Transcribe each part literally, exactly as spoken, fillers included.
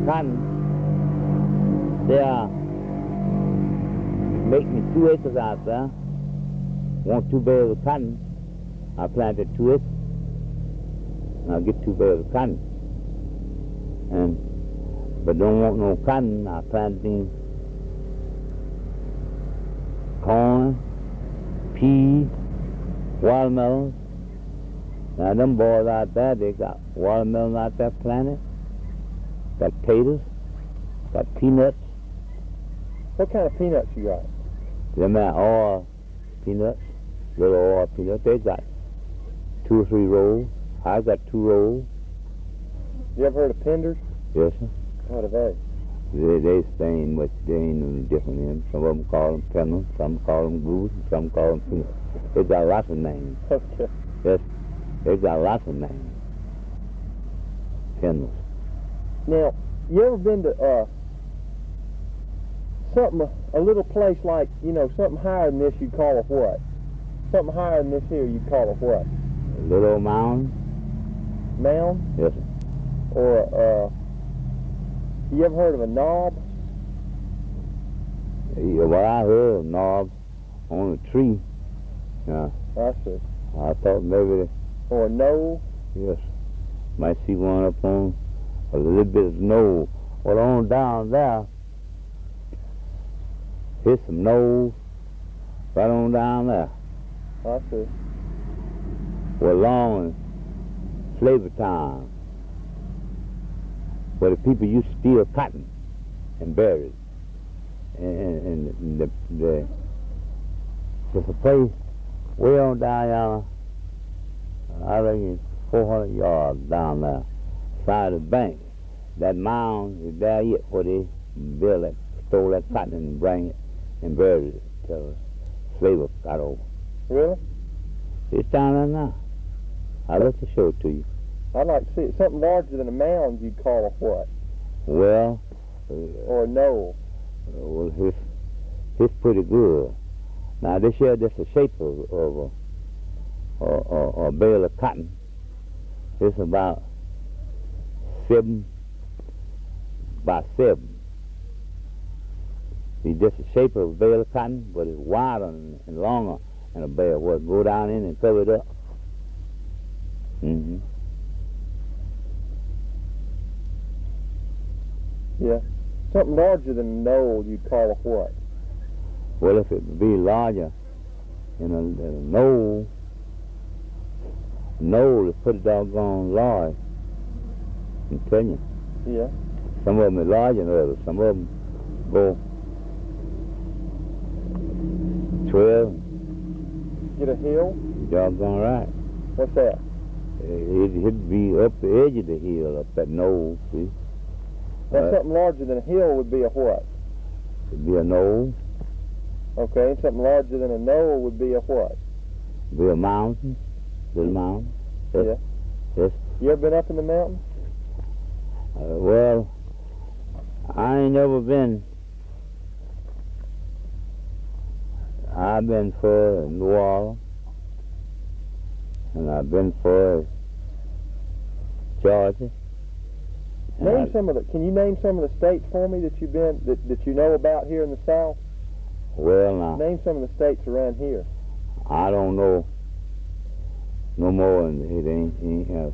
cotton, they are make me two acres out there. Want two bales of cotton, I planted two acres. And I'll get two bales of cotton. And but don't want no cotton, I planted corn, peas, watermelons. Now them boys out there, they got watermelons out there planted, got potatoes, got peanuts. What kind of peanuts you got? Them are oil peanuts, little oil peanuts. They got two or three rolls. I got two rolls. You ever heard of penders? Yes, sir. What are they? They, they ain't much, they ain't no different in. Some of them call them penders, some call them goose, and some call them peanuts. They got lots of names. Okay. Yes, they got lots of names. Penders. Now, you ever been to uh, something, a little place like, you know, something higher than this you'd call it what? Something higher than this here you'd call it what? A little old mound? Mound? Yes, sir. Or, uh, you ever heard of a knob? Yeah, well, I heard of knobs on a tree. Yeah, I see. I thought maybe, they, Or a knoll? yes, might see one up on a little bit of snow. Well, on down there, here's some knolls right on down there. I see. Well, long slavery time, where the people used to steal cotton and bury it. And, and the, the, there's a place way on down yonder, I reckon four hundred yards down there, side of the bank. That mound is there yet where they built it, stole that cotton and bring it and buried it till slavery got over. Really? It's down there now. I'll let you show it to you. I'd like to see it. Something larger than a mound you'd call a what? Well, uh, Or a knoll? well, it's, it's pretty good. Now, this here, just the shape of, of a, a, a, a bale of cotton. It's about seven, about seven. It's just the shape of a bale of cotton, but it's wider and, and longer than a bale. Well, go down in and cover it up. Mm-hmm. Yeah. Something larger than a knoll you'd call a what? Well, if it would be larger in a, in a knoll, knoll is pretty doggone large. I'm telling you. Yeah. Some of them are larger than others. Some of them go twelve. Get a hill? You're doggone right. What's that? It, it'd be up the edge of the hill, up that knoll, see? Now, Uh, something larger than a hill would be a what? It'd be a knoll, Okay, and something larger than a knoll would be a what? it'd be a mountain, little mountain. Yes. Yeah. Yes. You ever been up in the mountains? Uh, well, I ain't never been. I've been for New Orleans, and I've been for Georgia. and Name I- some of the. Can you name some of the states for me that you've been that, that you know about here in the South? Well, now, Name some of the states around here. I don't know no more than it ain't, ain't uh,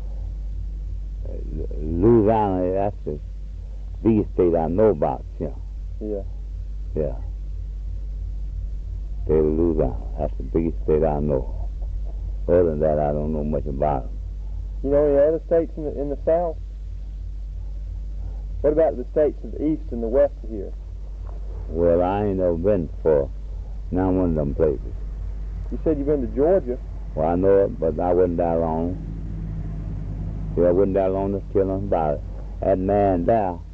Louisiana, that's the biggest state I know about, yeah. Yeah. Yeah. State of Louisiana, that's the biggest state I know. Other than that, I don't know much about them. You know any other states in the in the South? What about the states of the east and the west of here? Well, I ain't never been for not one of them places. You said you've been to Georgia. Well, I know it, but I wasn't that long. Yeah, I wasn't that long to tell them about it. That man there,